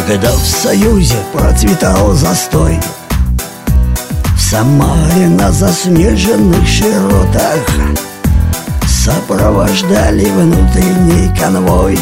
Когда в Союзе процветал застой, в Самаре на заснеженных широтах сопровождали внутренний конвой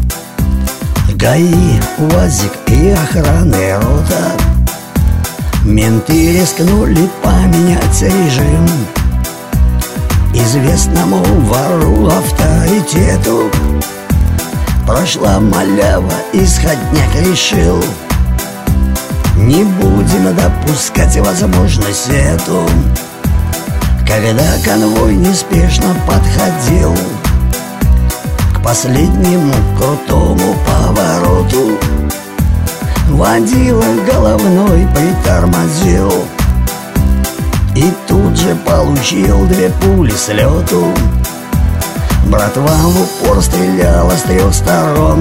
ГАИ, УАЗик и охранная рота. Менты рискнули поменять режим известному вору авторитету. Прошла малява, исходняк решил: не будем допускать возможность эту. Когда конвой неспешно подходил к последнему крутому повороту, водила головной притормозил и тут же получил 2 пули с лету. Братва в упор стреляла с 3 сторон,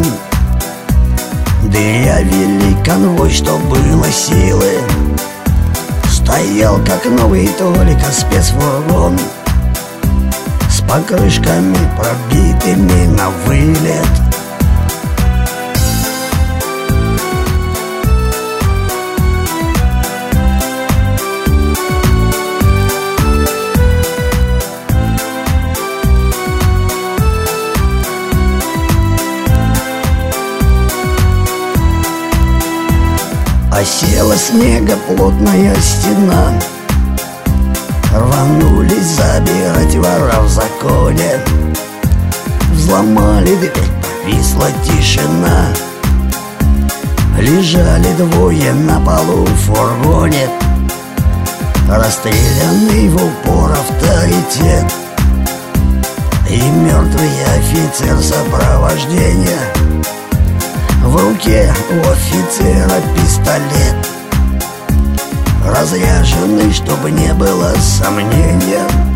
дырявили конвой, что было силы. Стоял как новый только спецфургон с покрышками пробитыми на вылет. Осела снега плотная стена, рванулись забирать вора в законе. Взломали дверь, повисла тишина. Лежали 2 на полу в фургоне, расстрелянный в упор авторитет и мертвый офицер сопровождения. В руке у офицера пистолет, разряженный, чтобы не было сомнения.